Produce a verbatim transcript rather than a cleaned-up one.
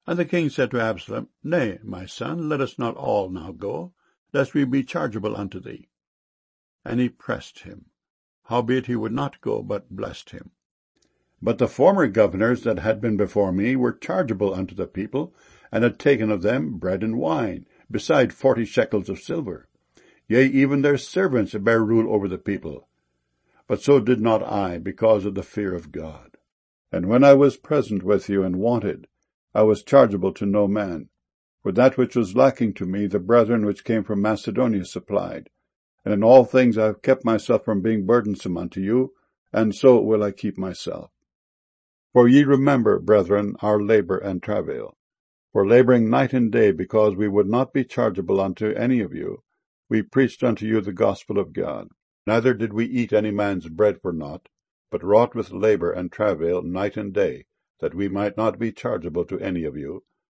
And the king said to Absalom, Nay, my son, let us not all now go, lest we be chargeable unto thee. And he pressed him. Howbeit he would not go, but blessed him. But the former governors that had been before me were chargeable unto the people, and had taken of them bread and wine, beside forty shekels of silver. Yea, even their servants bare rule over the people. But so did not I, because of the fear of God. And when I was present with you and wanted, I was chargeable to no man. For that which was lacking to me, the brethren which came from Macedonia supplied. And in all things I have kept myself from being burdensome unto you, and so will I keep myself. For ye remember, brethren, our labour and travail. For labouring night and day, because we would not be chargeable unto any of you, we preached unto you the gospel of God. Neither did we eat any man's bread for naught, but wrought with labour and travail night and day, that we might not be chargeable to any of you,